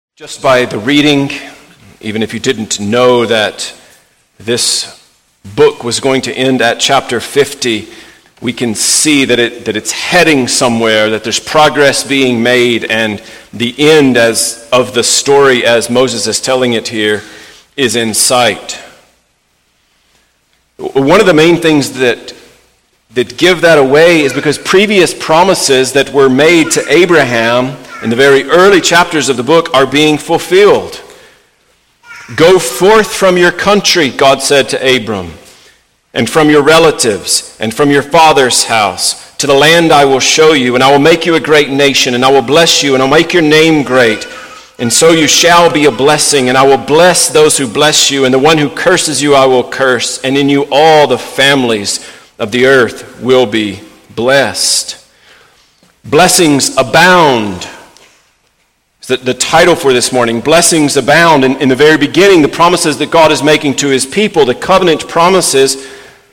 Just by the reading, even if you didn't know that this book was going to end at chapter 50, we can see that it's heading somewhere, that there's progress being made, and the end of the story as Moses is telling it here is in sight. One of the main things that give that away is because previous promises that were made to Abraham in the very early chapters of the book are being fulfilled. Go forth from your country, God said to Abram, and from your relatives, and from your father's house, to the land I will show you, and I will make you a great nation, and I will bless you, and I'll make your name great. And so you shall be a blessing, and I will bless those who bless you, and the one who curses you I will curse, and in you all the families of the earth will be blessed. Blessings abound. The title for this morning, Blessings Abound. In the very beginning, the promises that God is making to his people, the covenant promises,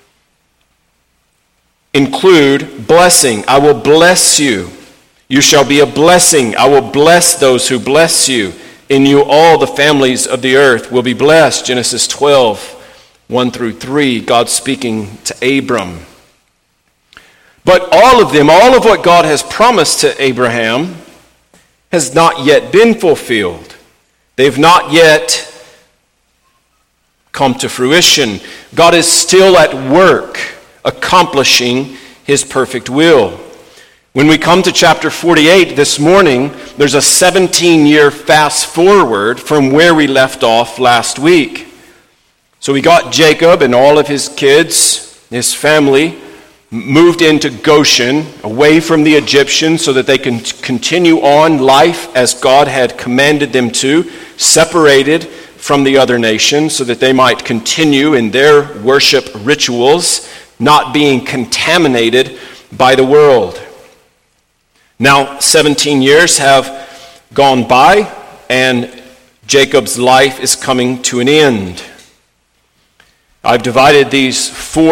include blessing. I will bless you. You shall be a blessing. I will bless those who bless you. In you all the families of the earth will be blessed. Genesis 12, 1 through 3, God speaking to Abram. But all of what God has promised to Abraham has not yet been fulfilled. They've not yet come to fruition. God is still at work accomplishing his perfect will. When we come to chapter 48 this morning, there's a 17-year fast forward from where we left off last week. So we got Jacob and all of his kids, his family, moved into Goshen, away from the Egyptians so that they can continue on life as God had commanded them to, separated from the other nations so that they might continue in their worship rituals, not being contaminated by the world. Now, 17 years have gone by, and Jacob's life is coming to an end. I've divided these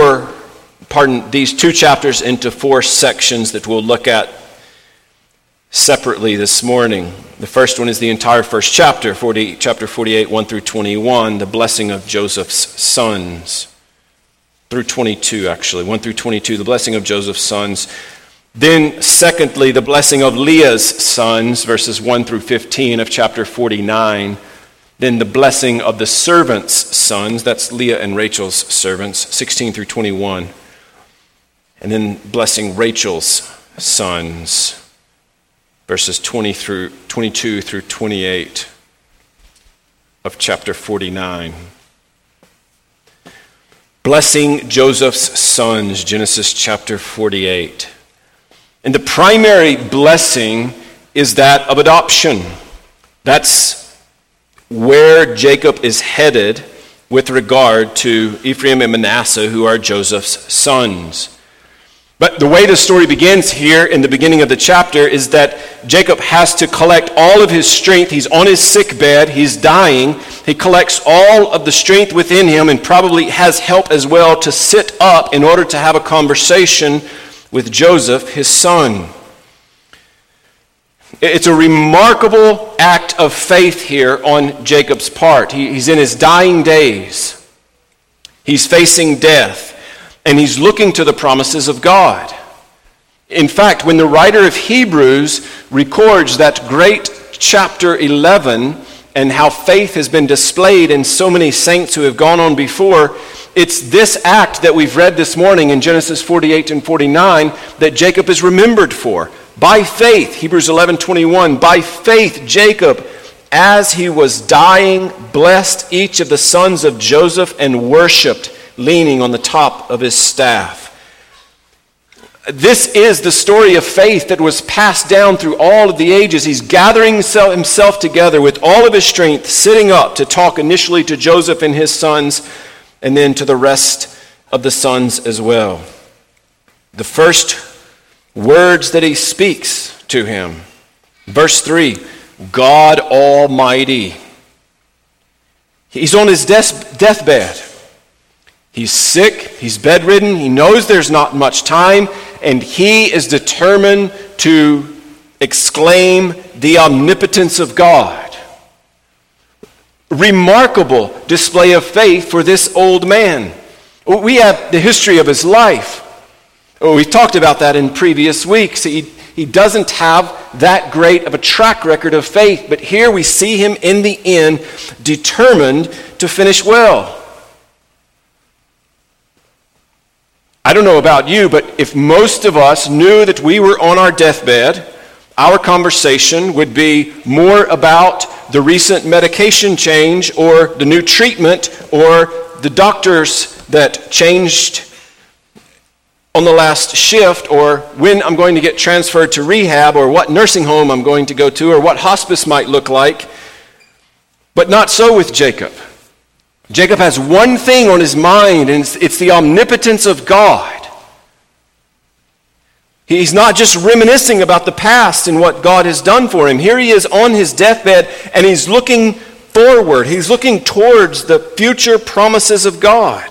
two chapters into 4 sections that we'll look at separately this morning. The first one is the entire first chapter, chapter 48, 1 through 21, the blessing of Joseph's sons. Through 22, actually, 1 through 22, the blessing of Joseph's sons. Then, secondly, the blessing of Leah's sons, verses 1 through 15 of chapter 49. Then the blessing of the servants' sons, that's Leah and Rachel's servants, 16 through 21. And then blessing Rachel's sons, verses 22 through 28 of chapter 49. Blessing Joseph's sons, Genesis chapter 48. And the primary blessing is that of adoption. That's where Jacob is headed with regard to Ephraim and Manasseh, who are Joseph's sons. But the way the story begins here in the beginning of the chapter is that Jacob has to collect all of his strength. He's on his sick bed. He's dying. He collects all of the strength within him and probably has help as well to sit up in order to have a conversation with Joseph, his son. It's a remarkable act of faith here on Jacob's part. He's in his dying days. He's facing death. And he's looking to the promises of God. In fact, when the writer of Hebrews records that great chapter 11 and how faith has been displayed in so many saints who have gone on before, it's this act that we've read this morning in Genesis 48 and 49 that Jacob is remembered for. By faith, Hebrews 11:21, by faith Jacob, as he was dying, blessed each of the sons of Joseph and worshipped, leaning on the top of his staff. This is the story of faith that was passed down through all of the ages. He's gathering himself together with all of his strength, sitting up to talk initially to Joseph and his sons, and then to the rest of the sons as well. The first words that he speaks to him, verse 3, God Almighty. He's on his deathbed. He's sick, he's bedridden, he knows there's not much time, and he is determined to exclaim the omnipotence of God. remarkable display of faith for this old man. We have the history of his life. We've talked about that in previous weeks. He doesn't have that great of a track record of faith, but here we see him in the end determined to finish well. I don't know about you, but if most of us knew that we were on our deathbed, our conversation would be more about the recent medication change or the new treatment or the doctors that changed on the last shift, or when I'm going to get transferred to rehab, or what nursing home I'm going to go to, or what hospice might look like. But not so with Jacob. Jacob has one thing on his mind, and it's the omnipotence of God. He's not just reminiscing about the past and what God has done for him. Here he is on his deathbed, and he's looking forward. He's looking towards the future promises of God.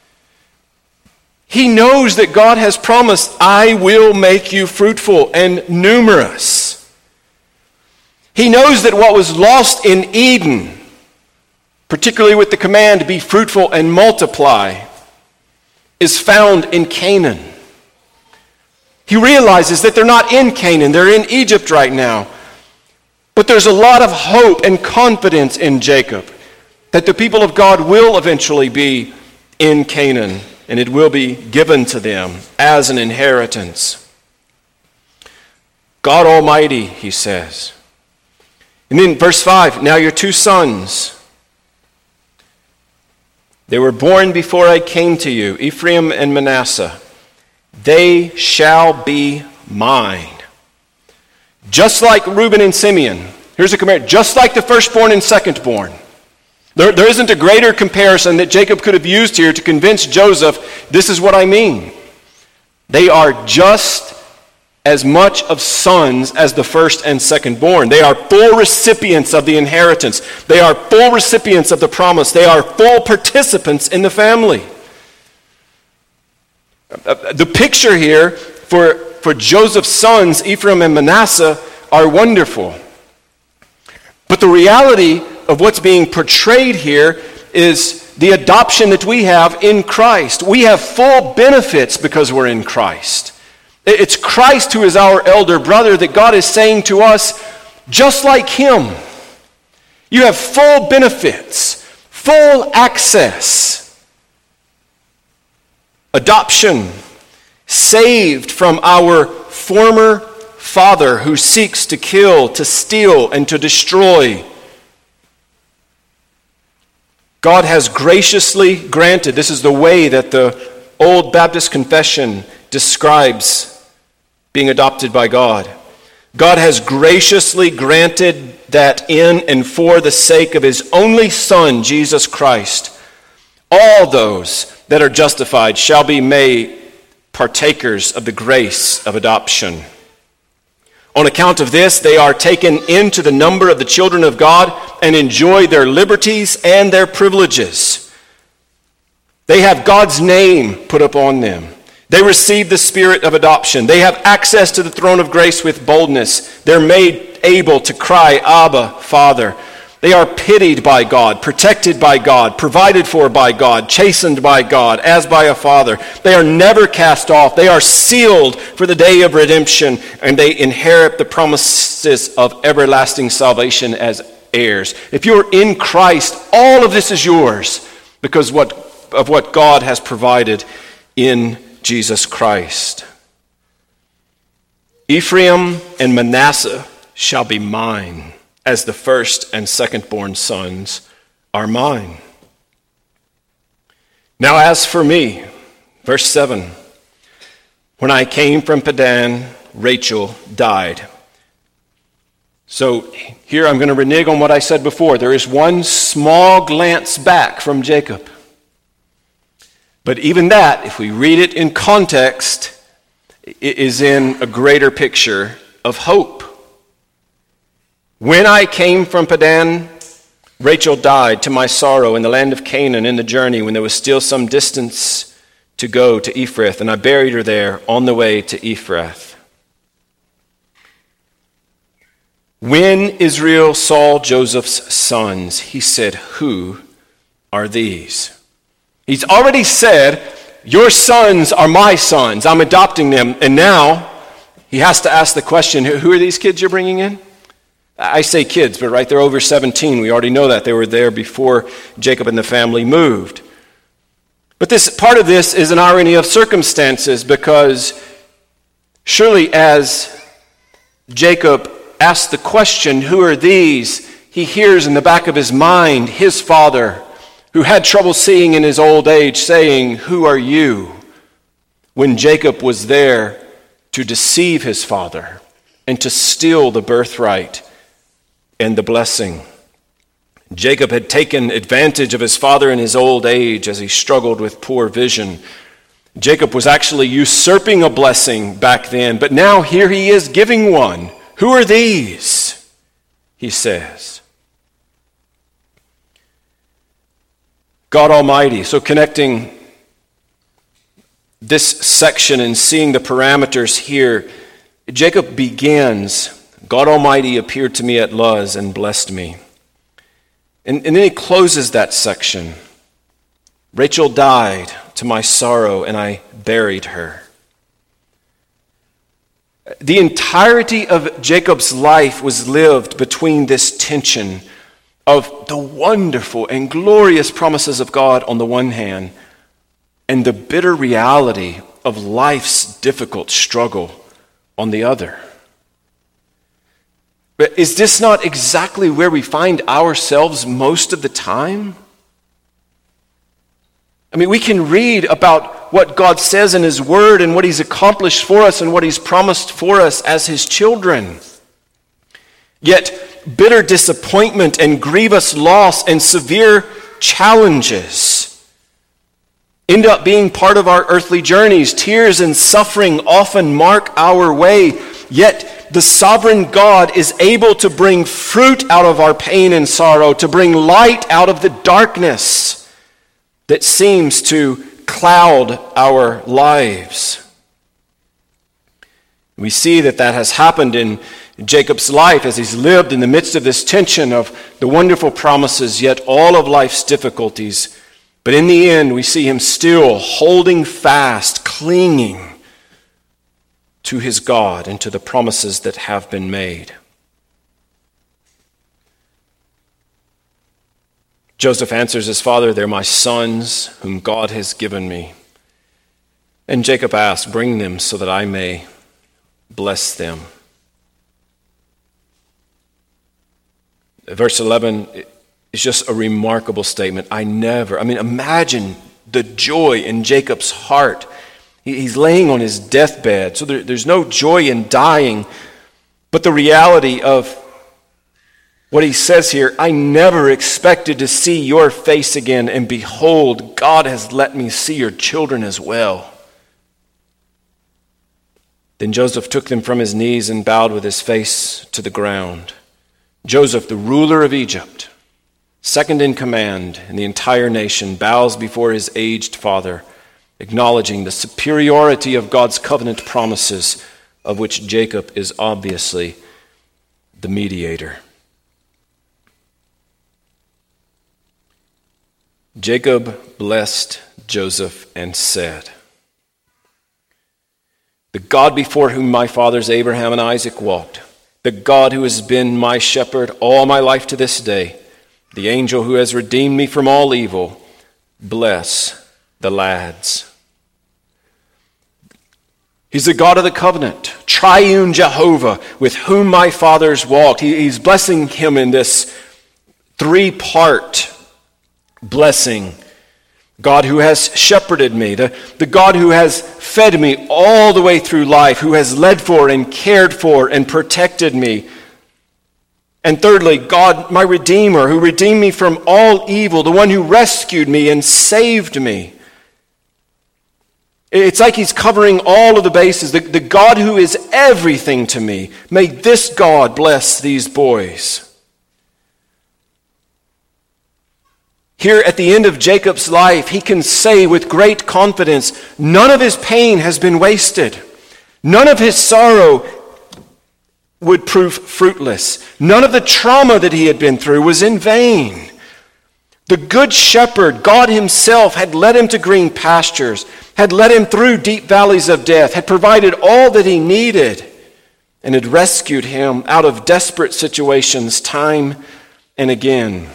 He knows that God has promised, I will make you fruitful and numerous. He knows that what was lost in Eden, particularly with the command to be fruitful and multiply, is found in Canaan. He realizes that they're not in Canaan, they're in Egypt right now. But there's a lot of hope and confidence in Jacob that the people of God will eventually be in Canaan, and it will be given to them as an inheritance. God Almighty, he says. And then verse 5, now your two sons, they were born before I came to you, Ephraim and Manasseh. They shall be mine. Just like Reuben and Simeon. Here's a comparison. Just like the firstborn and secondborn. There isn't a greater comparison that Jacob could have used here to convince Joseph, this is what I mean. They are just as much of sons as the first and secondborn. They are full recipients of the inheritance. They are full recipients of the promise. They are full participants in the family. The picture here for Joseph's sons, Ephraim and Manasseh, are wonderful. But the reality of what's being portrayed here is the adoption that we have in Christ. We have full benefits because we're in Christ. It's Christ who is our elder brother that God is saying to us, just like him. You have full benefits, full access. Adoption, saved from our former father who seeks to kill, to steal, and to destroy. God has graciously granted, this is the way that the Old Baptist Confession describes being adopted by God. God has graciously granted that in and for the sake of his only Son, Jesus Christ, all those that are justified shall be made partakers of the grace of adoption. On account of this, they are taken into the number of the children of God and enjoy their liberties and their privileges. They have God's name put upon them. They receive the spirit of adoption. They have access to the throne of grace with boldness. They're made able to cry, Abba, Father. They are pitied by God, protected by God, provided for by God, chastened by God, as by a father. They are never cast off. They are sealed for the day of redemption, and they inherit the promises of everlasting salvation as heirs. If you're in Christ, all of this is yours because of what God has provided in Jesus Christ. Ephraim and Manasseh shall be mine, as the first and secondborn sons are mine. Now as for me, verse 7, when I came from Padan, Rachel died. So here I'm going to renege on what I said before. There is one small glance back from Jacob. But even that, if we read it in context, it is in a greater picture of hope. When I came from Padan, Rachel died to my sorrow in the land of Canaan in the journey when there was still some distance to go to Ephrath, and I buried her there on the way to Ephrath. When Israel saw Joseph's sons, he said, "Who are these?" He's already said, "Your sons are my sons. I'm adopting them." And now he has to ask the question, who are these kids you're bringing in? I say kids, but right, they're over 17. We already know that. They were there before Jacob and the family moved. But this part of this is an irony of circumstances, because surely as Jacob asks the question, "Who are these?" he hears in the back of his mind his father, who had trouble seeing in his old age, saying, "Who are you?" when Jacob was there to deceive his father and to steal the birthright and the blessing. Jacob had taken advantage of his father in his old age as he struggled with poor vision. Jacob was actually usurping a blessing back then, but now here he is giving one. "Who are these?" he says. God Almighty, so connecting this section and seeing the parameters here, Jacob begins, "God Almighty appeared to me at Luz and blessed me." And then he closes that section. "Rachel died to my sorrow, and I buried her." The entirety of Jacob's life was lived between this tension of the wonderful and glorious promises of God on the one hand, and the bitter reality of life's difficult struggle on the other. But is this not exactly where we find ourselves most of the time? I mean, we can read about what God says in His Word and what He's accomplished for us and what He's promised for us as His children. Yet, bitter disappointment and grievous loss and severe challenges end up being part of our earthly journeys. Tears and suffering often mark our way, yet the sovereign God is able to bring fruit out of our pain and sorrow, to bring light out of the darkness that seems to cloud our lives. We see that has happened in Jacob's life as he's lived in the midst of this tension of the wonderful promises, yet all of life's difficulties. But in the end, we see him still holding fast, clinging to his God and to the promises that have been made. Joseph answers his father, "They're my sons whom God has given me." And Jacob asks, "Bring them so that I may bless them." Verse 11 is just a remarkable statement. Imagine the joy in Jacob's heart. He's laying on his deathbed, so there's no joy in dying, but the reality of what he says here, "I never expected to see your face again, and behold, God has let me see your children as well." Then Joseph took them from his knees and bowed with his face to the ground. Joseph, the ruler of Egypt, second in command in the entire nation, bows before his aged father, acknowledging the superiority of God's covenant promises, of which Jacob is obviously the mediator. Jacob blessed Joseph and said, "The God before whom my fathers Abraham and Isaac walked, the God who has been my shepherd all my life to this day, the angel who has redeemed me from all evil, bless the lads." He's the God of the covenant, triune Jehovah, with whom my fathers walked. He's blessing him in this three-part blessing. God who has shepherded me, the God who has fed me all the way through life, who has led for and cared for and protected me. And thirdly, God, my Redeemer, who redeemed me from all evil, the one who rescued me and saved me. It's like he's covering all of the bases. The God who is everything to me. May this God bless these boys. Here at the end of Jacob's life, he can say with great confidence, none of his pain has been wasted. None of his sorrow would prove fruitless. None of the trauma that he had been through was in vain. The good shepherd, God himself, had led him to green pastures, had led him through deep valleys of death, had provided all that he needed, and had rescued him out of desperate situations time and again.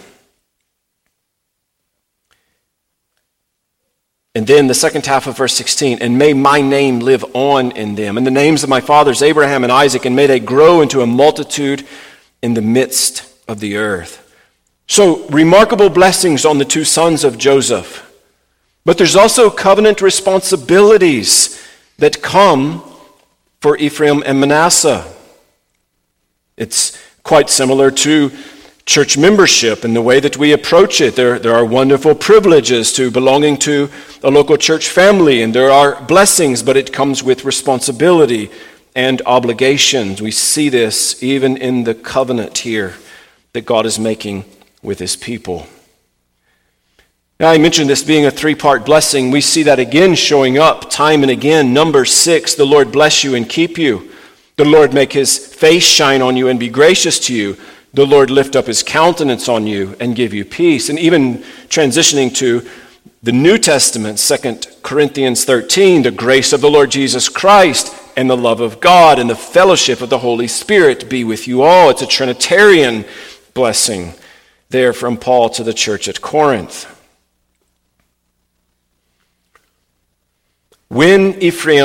And then the second half of verse 16, and may my name live on in them, and the names of my fathers Abraham and Isaac, and may they grow into a multitude in the midst of the earth. So, remarkable blessings on the two sons of Joseph. But there's also covenant responsibilities that come for Ephraim and Manasseh. It's quite similar to church membership and the way that we approach it. There are wonderful privileges to belonging to a local church family, and there are blessings, but it comes with responsibility and obligations. We see this even in the covenant here that God is making with his people. Now, I mentioned this being a three-part blessing. We see that again showing up time and again. Number 6, the Lord bless you and keep you. The Lord make his face shine on you and be gracious to you. The Lord lift up his countenance on you and give you peace. And even transitioning to the New Testament, 2 Corinthians 13, the grace of the Lord Jesus Christ and the love of God and the fellowship of the Holy Spirit be with you all. It's a Trinitarian blessing there from Paul to the church at Corinth. When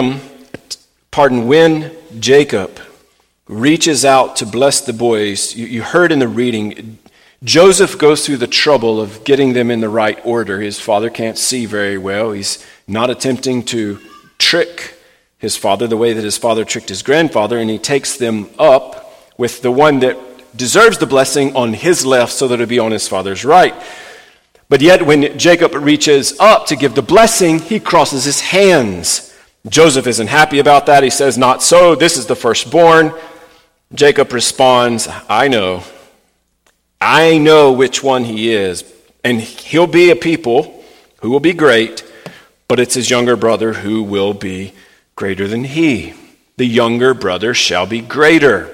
Jacob reaches out to bless the boys, you heard in the reading, Joseph goes through the trouble of getting them in the right order. His father can't see very well. He's not attempting to trick his father the way that his father tricked his grandfather, and he takes them up with the one that deserves the blessing on his left so that it'll be on his father's right. But yet when Jacob reaches up to give the blessing, he crosses his hands. Joseph isn't happy about that. He says, "Not so, this is the firstborn." Jacob responds, I know which one he is, and he'll be a people who will be great, but it's his younger brother who will be greater than he. The younger brother shall be greater.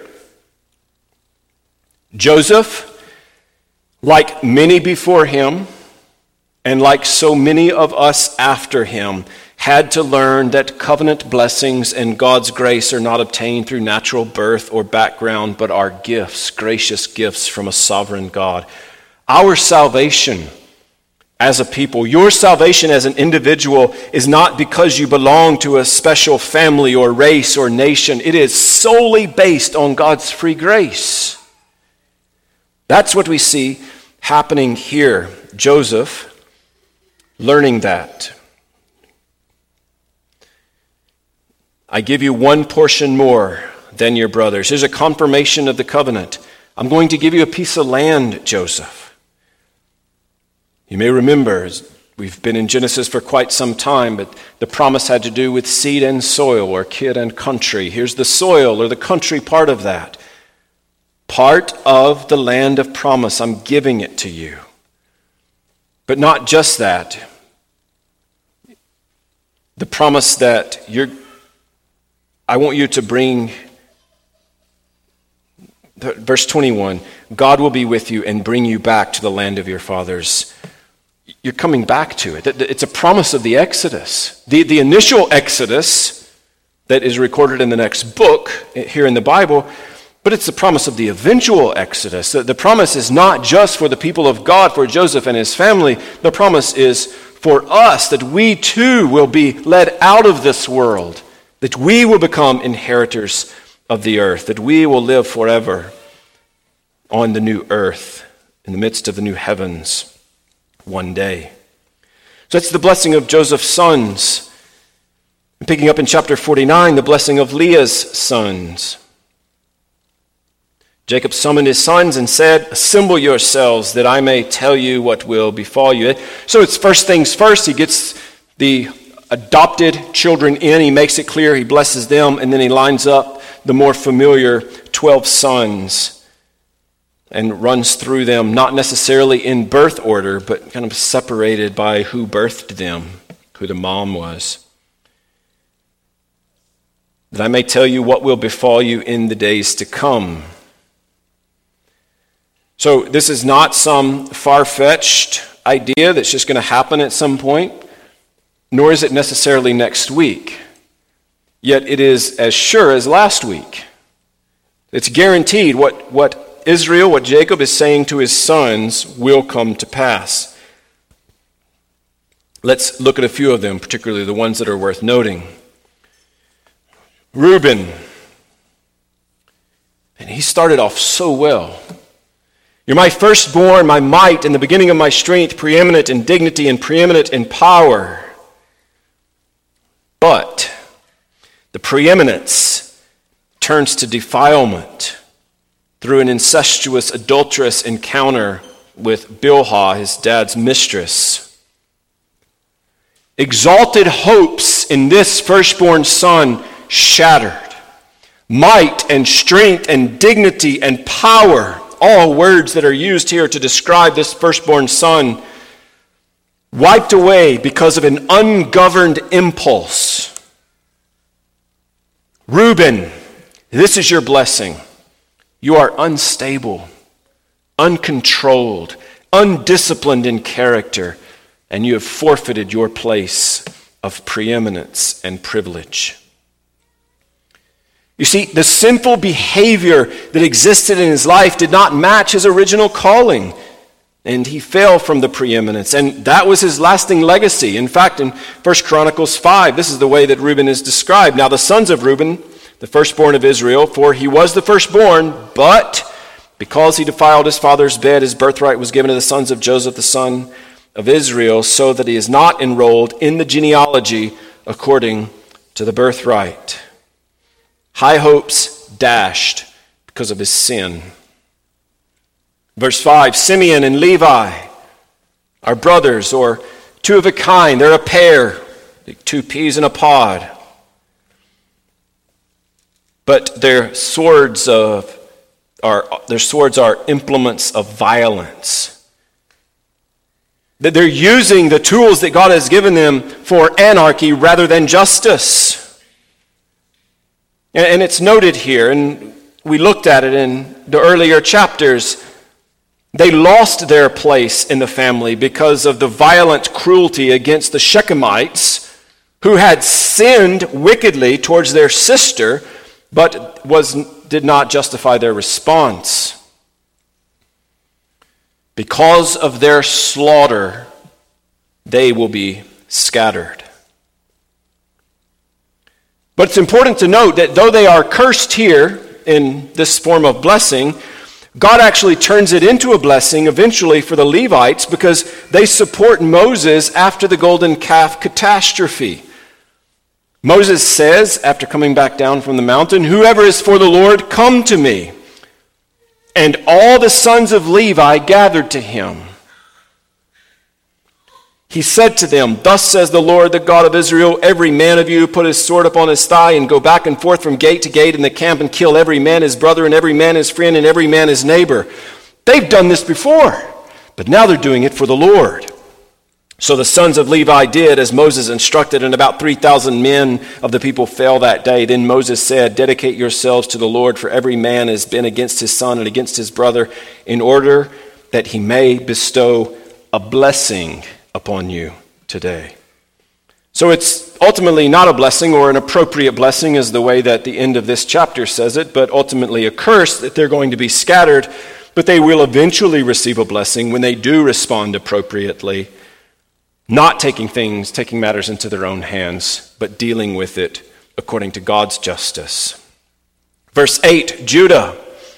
Joseph, like many before him, and like so many of us after him, had to learn that covenant blessings and God's grace are not obtained through natural birth or background, but are gifts, gracious gifts from a sovereign God. Our salvation as a people, your salvation as an individual, is not because you belong to a special family or race or nation. It is solely based on God's free grace. That's what we see happening here. Joseph learning that. I give you one portion more than your brothers. Here's a confirmation of the covenant. I'm going to give you a piece of land, Joseph. You may remember, we've been in Genesis for quite some time, but the promise had to do with seed and soil, or kid and country. Here's the soil or the country part of that. Part of the land of promise. I'm giving it to you. But not just that. The promise that I want you to bring, verse 21, God will be with you and bring you back to the land of your fathers. You're coming back to it. It's a promise of the Exodus. The initial Exodus that is recorded in the next book here in the Bible, but it's the promise of the eventual Exodus. The promise is not just for the people of God, for Joseph and his family. The promise is for us, that we too will be led out of this world, that we will become inheritors of the earth, that we will live forever on the new earth, in the midst of the new heavens, one day. So that's the blessing of Joseph's sons. And picking up in chapter 49, the blessing of Leah's sons. Jacob summoned his sons and said, "Assemble yourselves that I may tell you what will befall you." So it's first things first. He gets the adopted children in. He makes it clear. He blesses them. And then he lines up the more familiar 12 sons and runs through them, not necessarily in birth order, but kind of separated by who birthed them, who the mom was. that I may tell you what will befall you in the days to come. So this is not some far-fetched idea that's just going to happen at some point, nor is it necessarily next week. Yet it is as sure as last week. It's guaranteed what Israel, what Jacob is saying to his sons will come to pass. Let's look at a few of them, particularly the ones that are worth noting. Reuben, and he started off so well. You're my firstborn, my might, and the beginning of my strength, preeminent in dignity and preeminent in power. But the preeminence turns to defilement through an incestuous, adulterous encounter with Bilhah, his dad's mistress. Exalted hopes in this firstborn son shattered. Might and strength and dignity and power, all words that are used here to describe this firstborn son, wiped away because of an ungoverned impulse. Reuben, this is your blessing. You are unstable, uncontrolled, undisciplined in character, and you have forfeited your place of preeminence and privilege. You see, the sinful behavior that existed in his life did not match his original calling, and he fell from the preeminence, and that was his lasting legacy. In fact, in 1 Chronicles 5, this is the way that Reuben is described. Now the sons of Reuben, the firstborn of Israel, for he was the firstborn, but because he defiled his father's bed, his birthright was given to the sons of Joseph, the son of Israel, so that he is not enrolled in the genealogy according to the birthright. High hopes dashed because of his sin. Verse 5, Simeon and Levi are brothers, or two of a kind. They're a pair, like two peas in a pod. But their swords are implements of violence. That they're using the tools that God has given them for anarchy rather than justice. And it's noted here, and we looked at it in the earlier chapters. They lost their place in the family because of the violent cruelty against the Shechemites, who had sinned wickedly towards their sister, but did not justify their response. Because of their slaughter, they will be scattered. But it's important to note that though they are cursed here in this form of blessing, God actually turns it into a blessing eventually for the Levites because they support Moses after the golden calf catastrophe. Moses says, after coming back down from the mountain, "Whoever is for the Lord, come to me." And all the sons of Levi gathered to him. He said to them, "Thus says the Lord, the God of Israel, every man of you put his sword upon his thigh and go back and forth from gate to gate in the camp and kill every man his brother and every man his friend and every man his neighbor." They've done this before, but now they're doing it for the Lord. So the sons of Levi did as Moses instructed, and about 3,000 men of the people fell that day. Then Moses said, "Dedicate yourselves to the Lord, for every man has been against his son and against his brother, in order that he may bestow a blessing upon you today." So it's ultimately not a blessing or an appropriate blessing is the way that the end of this chapter says it, but ultimately a curse that they're going to be scattered, but they will eventually receive a blessing when they do respond appropriately, not taking matters into their own hands, but dealing with it according to God's justice. Verse 8, Judah.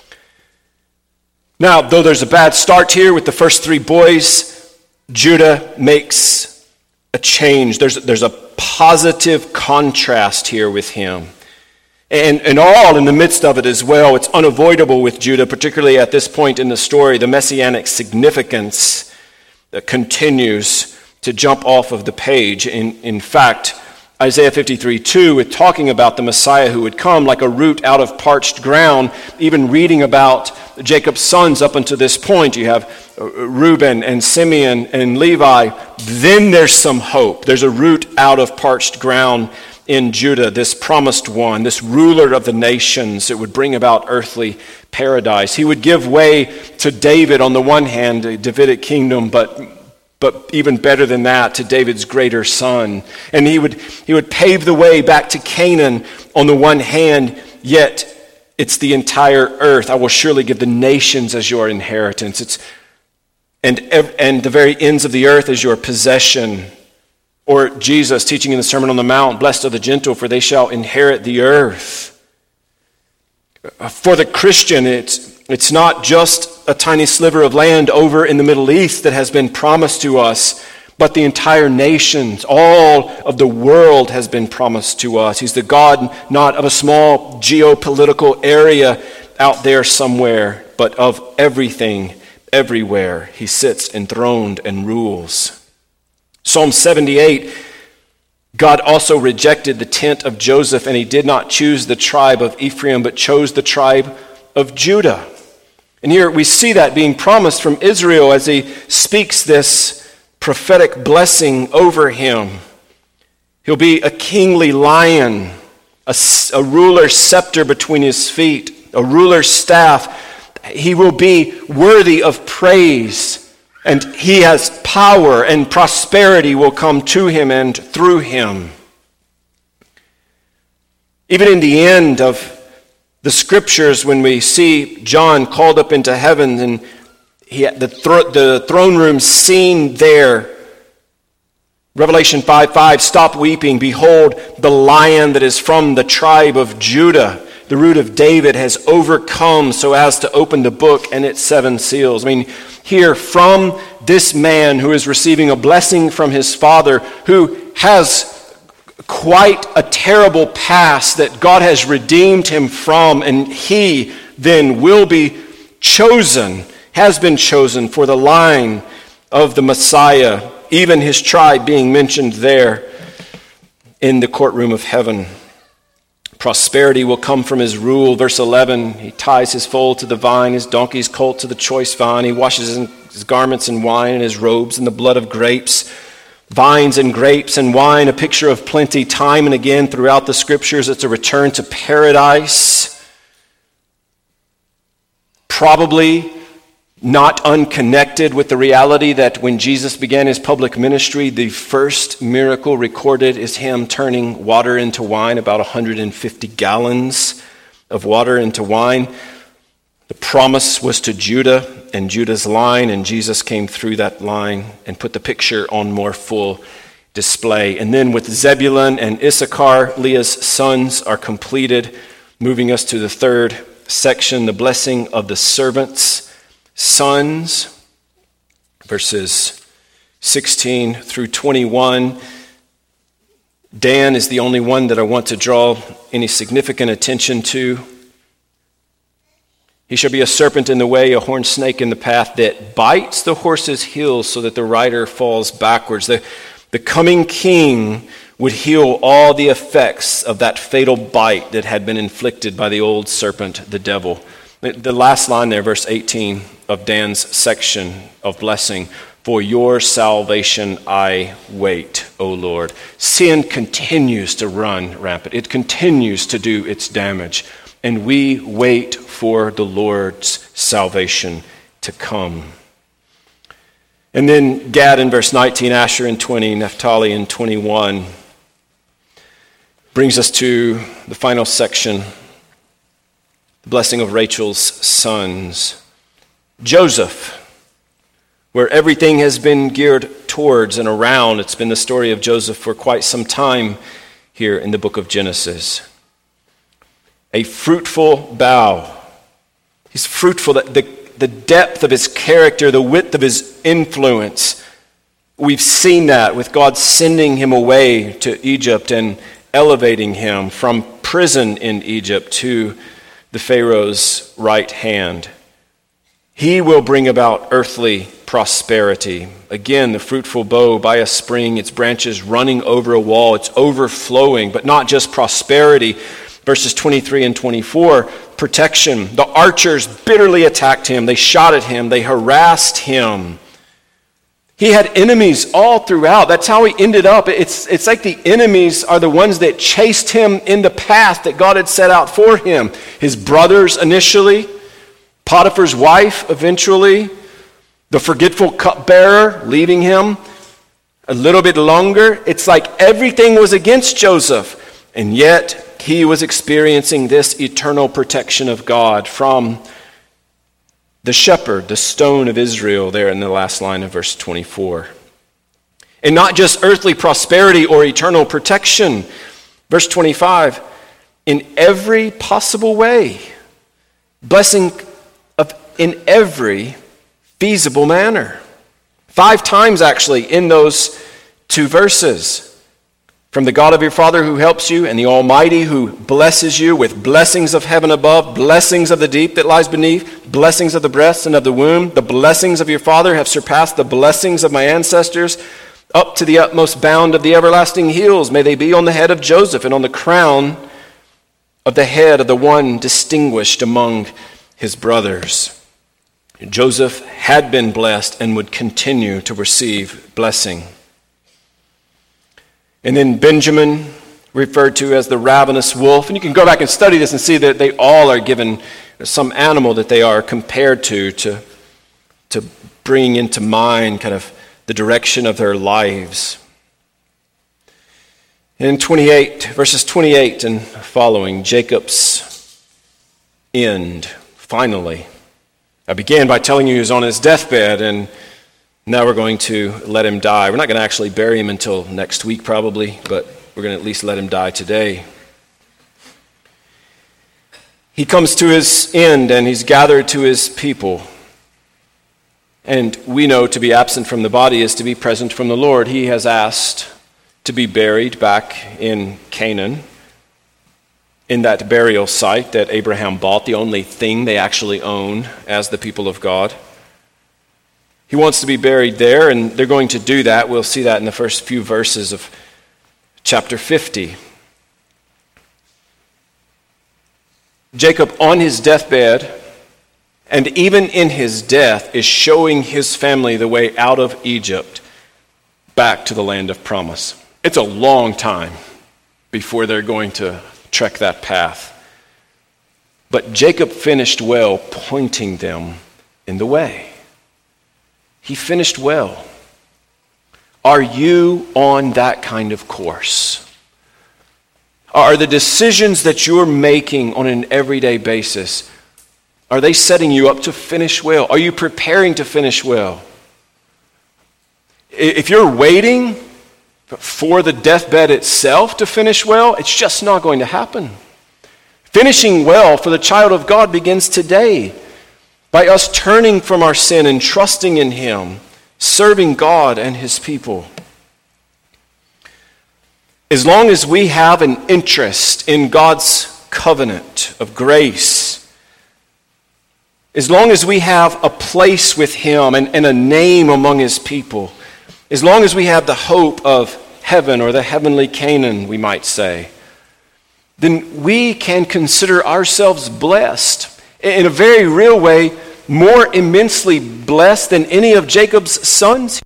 Now, though there's a bad start here with the first three boys, Judah makes a change. There's a positive contrast here with him. And all in the midst of it as well, it's unavoidable with Judah, particularly at this point in the story. The messianic significance continues to jump off of the page. In fact, Isaiah 53:2, with talking about the Messiah who would come like a root out of parched ground, even reading about Jacob's sons up until this point, you have Reuben and Simeon and Levi, then there's some hope. There's a root out of parched ground in Judah, this promised one, this ruler of the nations that would bring about earthly paradise. He would give way to David on the one hand, a Davidic kingdom, but even better than that, to David's greater son. And he would pave the way back to Canaan on the one hand, yet it's the entire earth. I will surely give the nations as your inheritance. And the very ends of the earth as your possession. Or Jesus teaching in the Sermon on the Mount, blessed are the gentle, for they shall inherit the earth. For the Christian, it's not just a tiny sliver of land over in the Middle East that has been promised to us, but the entire nations, all of the world has been promised to us. He's the God not of a small geopolitical area out there somewhere, but of everything, everywhere. He sits enthroned and rules. Psalm 78, God also rejected the tent of Joseph, and he did not choose the tribe of Ephraim, but chose the tribe of Judah. And here we see that being promised from Israel as he speaks this prophetic blessing over him. He'll be a kingly lion, a ruler's scepter between his feet, a ruler's staff. He will be worthy of praise. And he has power, and prosperity will come to him and through him. Even in the end of the scriptures, when we see John called up into heaven and the throne room scene there, Revelation 5:5, stop weeping, behold, the lion that is from the tribe of Judah, the root of David, has overcome so as to open the book and its 7 seals. I mean, here from this man who is receiving a blessing from his father, who has quite a terrible past that God has redeemed him from, and he then will be chosen, has been chosen for the line of the Messiah, even his tribe being mentioned there in the courtroom of heaven. Prosperity will come from his rule. Verse 11, he ties his foal to the vine, his donkey's colt to the choice vine. He washes his garments in wine and his robes in the blood of grapes. Vines and grapes and wine, a picture of plenty time and again throughout the scriptures. It's a return to paradise. Probably not unconnected with the reality that when Jesus began his public ministry, the first miracle recorded is him turning water into wine, about 150 gallons of water into wine. The promise was to Judah and Judah's line, and Jesus came through that line and put the picture on more full display. And then with Zebulun and Issachar, Leah's sons are completed, moving us to the third section, the blessing of the servants' sons, verses 16 through 21. Dan is the only one that I want to draw any significant attention to. He shall be a serpent in the way, a horned snake in the path that bites the horse's heels so that the rider falls backwards. The coming king would heal all the effects of that fatal bite that had been inflicted by the old serpent, the devil. The last line there, verse 18 of Dan's section of blessing, for your salvation I wait, O Lord. Sin continues to run rampant. It continues to do its damage. And we wait for the Lord's salvation to come. And then Gad in verse 19, Asher in 20, Naphtali in 21 brings us to the final section, the blessing of Rachel's sons. Joseph, where everything has been geared towards and around. It's been the story of Joseph for quite some time here in the book of Genesis. A fruitful bough. He's fruitful. The depth of his character, the width of his influence, we've seen that with God sending him away to Egypt and elevating him from prison in Egypt to the Pharaoh's right hand. He will bring about earthly prosperity. Again, the fruitful bough by a spring, its branches running over a wall, it's overflowing, but not just prosperity. Verses 23 and 24, protection. The archers bitterly attacked him. They shot at him. They harassed him. He had enemies all throughout. That's how he ended up. It's like the enemies are the ones that chased him in the path that God had set out for him. His brothers initially, Potiphar's wife eventually, the forgetful cupbearer leaving him a little bit longer. It's like everything was against Joseph, and yet he was experiencing this eternal protection of God from the shepherd, the stone of Israel, there in the last line of verse 24. And not just earthly prosperity or eternal protection. Verse 25, in every possible way, blessing in every feasible manner. 5 times actually in those 2 verses. From the God of your Father who helps you, and the Almighty who blesses you with blessings of heaven above, blessings of the deep that lies beneath, blessings of the breast and of the womb. The blessings of your Father have surpassed the blessings of my ancestors. Up to the utmost bound of the everlasting hills may they be on the head of Joseph and on the crown of the head of the one distinguished among his brothers. Joseph had been blessed and would continue to receive blessing. And then Benjamin, referred to as the ravenous wolf. And you can go back and study this and see that they all are given some animal that they are compared to bring into mind kind of the direction of their lives. In verses 28 and following, Jacob's end, finally. I began by telling you he was on his deathbed, and now we're going to let him die. We're not going to actually bury him until next week probably, but we're going to at least let him die today. He comes to his end and he's gathered to his people. And we know to be absent from the body is to be present from the Lord. He has asked to be buried back in Canaan, in that burial site that Abraham bought, the only thing they actually own as the people of God. He wants to be buried there, and they're going to do that. We'll see that in the first few verses of chapter 50. Jacob, on his deathbed, and even in his death, is showing his family the way out of Egypt back to the land of promise. It's a long time before they're going to trek that path. But Jacob finished well, pointing them in the way. He finished well. Are you on that kind of course? Are the decisions that you're making on an everyday basis, are they setting you up to finish well? Are you preparing to finish well? If you're waiting for the deathbed itself to finish well, it's just not going to happen. Finishing well for the child of God begins today, by us turning from our sin and trusting in Him, serving God and His people. As long as we have an interest in God's covenant of grace, as long as we have a place with Him and a name among His people, as long as we have the hope of heaven or the heavenly Canaan, we might say, then we can consider ourselves blessed in a very real way, more immensely blessed than any of Jacob's sons.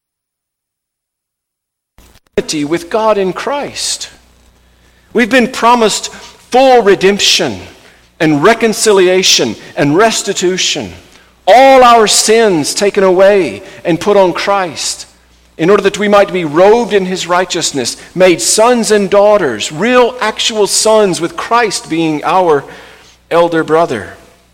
With God in Christ. We've been promised full redemption and reconciliation and restitution. All our sins taken away and put on Christ, in order that we might be robed in His righteousness, made sons and daughters, real actual sons, with Christ being our elder brother.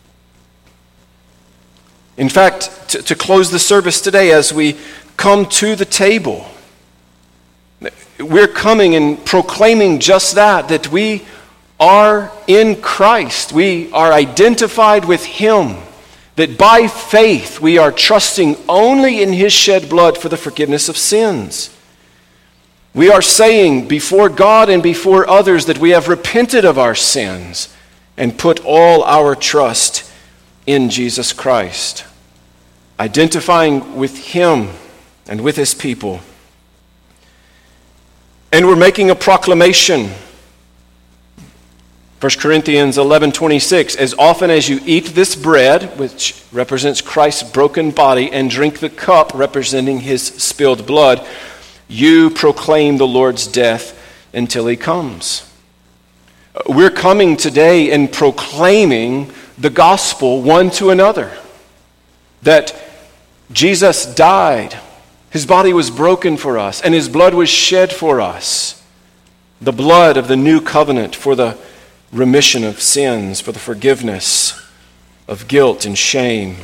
In fact, to close the service today, as we come to the table, we're coming and proclaiming just that we are in Christ. We are identified with Him. That by faith we are trusting only in His shed blood for the forgiveness of sins. We are saying before God and before others that we have repented of our sins and put all our trust in Jesus Christ. Identifying with Him and with His people. And we're making a proclamation 1 Corinthians 11:26, as often as you eat this bread, which represents Christ's broken body, and drink the cup representing his spilled blood, you proclaim the Lord's death until he comes. We're coming today and proclaiming the gospel one to another, that Jesus died, his body was broken for us, and his blood was shed for us, the blood of the new covenant for the remission of sins, for the forgiveness of guilt and shame.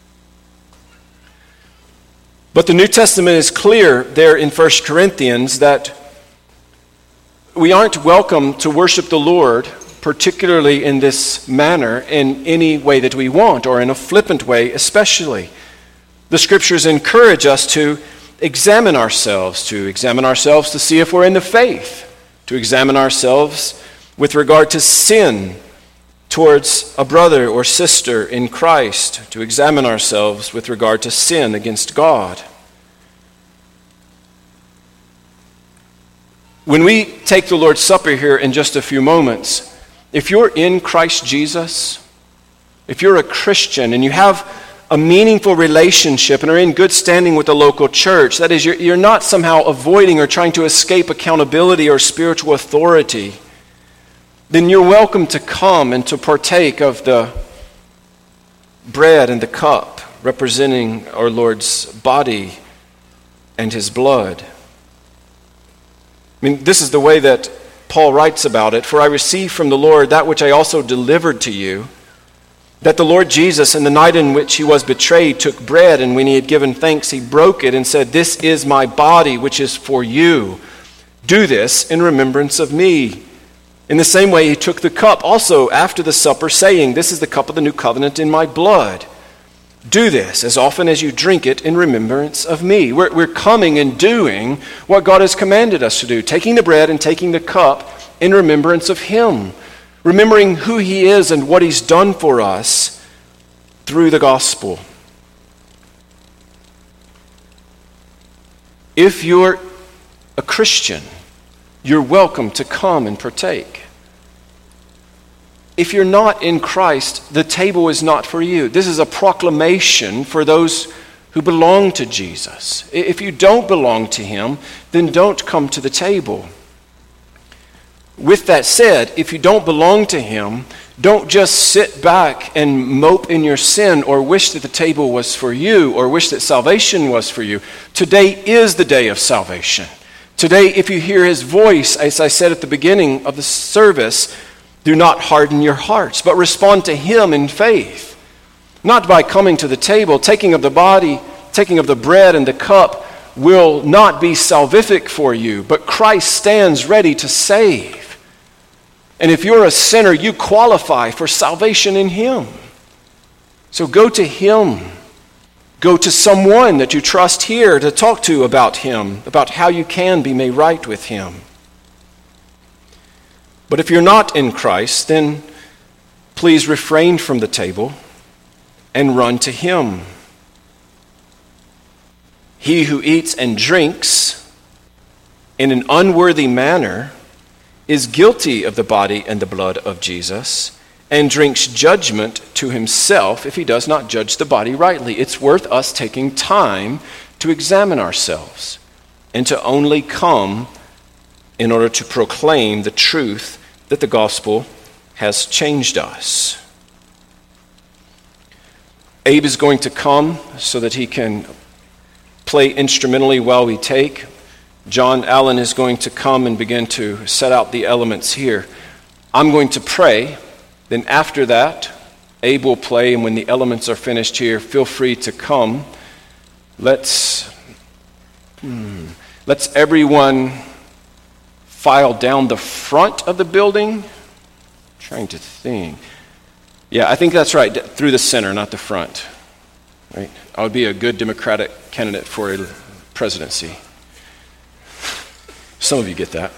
But the New Testament is clear there in 1 Corinthians that we aren't welcome to worship the Lord, particularly in this manner, in any way that we want, or in a flippant way especially. The Scriptures encourage us to examine ourselves to see if we're in the faith, to examine ourselves with regard to sin towards a brother or sister in Christ, to examine ourselves with regard to sin against God. When we take the Lord's Supper here in just a few moments, if you're in Christ Jesus, if you're a Christian and you have a meaningful relationship and are in good standing with the local church, that is, you're not somehow avoiding or trying to escape accountability or spiritual authority, then you're welcome to come and to partake of the bread and the cup representing our Lord's body and his blood. I mean, this is the way that Paul writes about it. For I received from the Lord that which I also delivered to you, that the Lord Jesus, in the night in which he was betrayed, took bread, and when he had given thanks, he broke it and said, "This is my body, which is for you. Do this in remembrance of me." In the same way, he took the cup also after the supper, saying, "This is the cup of the new covenant in my blood. Do this as often as you drink it in remembrance of me." We're coming and doing what God has commanded us to do, taking the bread and taking the cup in remembrance of him, remembering who he is and what he's done for us through the gospel. If you're a Christian, you're welcome to come and partake. If you're not in Christ, the table is not for you. This is a proclamation for those who belong to Jesus. If you don't belong to him, then don't come to the table. With that said, if you don't belong to him, don't just sit back and mope in your sin or wish that the table was for you or wish that salvation was for you. Today is the day of salvation. Today, if you hear his voice, as I said at the beginning of the service, do not harden your hearts, but respond to him in faith. Not by coming to the table, taking of the body, taking of the bread and the cup will not be salvific for you, but Christ stands ready to save. And if you're a sinner, you qualify for salvation in him. So go to him. Go to someone that you trust here to talk to about him, about how you can be made right with him. But if you're not in Christ, then please refrain from the table and run to him. He who eats and drinks in an unworthy manner is guilty of the body and the blood of Jesus, and drinks judgment to himself if he does not judge the body rightly. It's worth us taking time to examine ourselves and to only come in order to proclaim the truth that the gospel has changed us. Abe is going to come so that he can play instrumentally while we take. John Allen is going to come and begin to set out the elements here. I'm going to pray. Then after that, Abe will play, and when the elements are finished here, feel free to come. Let's everyone file down the front of the building. I'm trying to think. Yeah, I think that's right, through the center, not the front. Right? I would be a good Democratic candidate for a presidency. Some of you get that.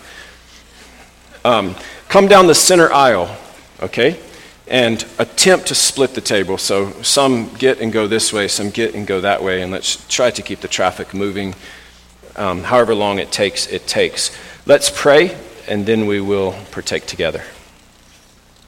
Come down the center aisle, okay? And attempt to split the table. So some get and go this way, some get and go that way, and let's try to keep the traffic moving. However long it takes, it takes. Let's pray, and then we will partake together.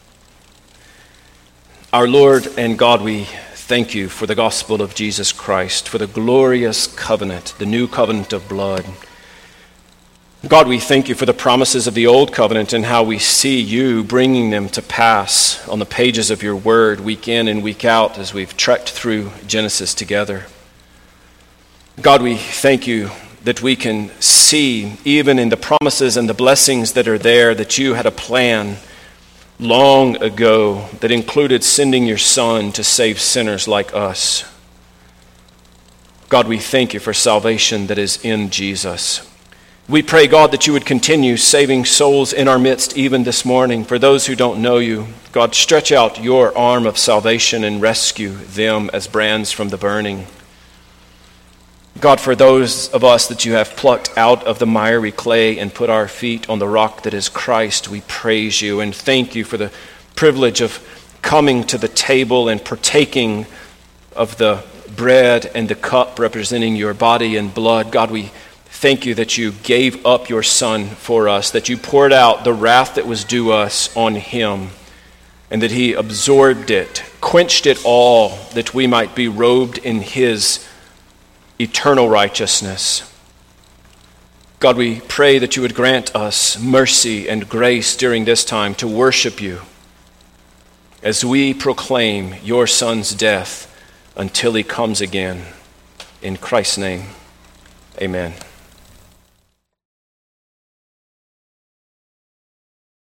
Our Lord and God, we thank you for the gospel of Jesus Christ, for the glorious covenant, the new covenant of blood. God, we thank you for the promises of the old covenant and how we see you bringing them to pass on the pages of your word week in and week out as we've trekked through Genesis together. God, we thank you that we can see, even in the promises and the blessings that are there, that you had a plan long ago that included sending your Son to save sinners like us. God, we thank you for salvation that is in Jesus. We pray, God, that you would continue saving souls in our midst even this morning. For those who don't know you, God, stretch out your arm of salvation and rescue them as brands from the burning. God, for those of us that you have plucked out of the miry clay and put our feet on the rock that is Christ, we praise you and thank you for the privilege of coming to the table and partaking of the bread and the cup representing your body and blood. God, we thank you that you gave up your Son for us, that you poured out the wrath that was due us on him, and that he absorbed it, quenched it all, that we might be robed in his eternal righteousness. God, we pray that you would grant us mercy and grace during this time to worship you as we proclaim your Son's death until he comes again. In Christ's name, amen.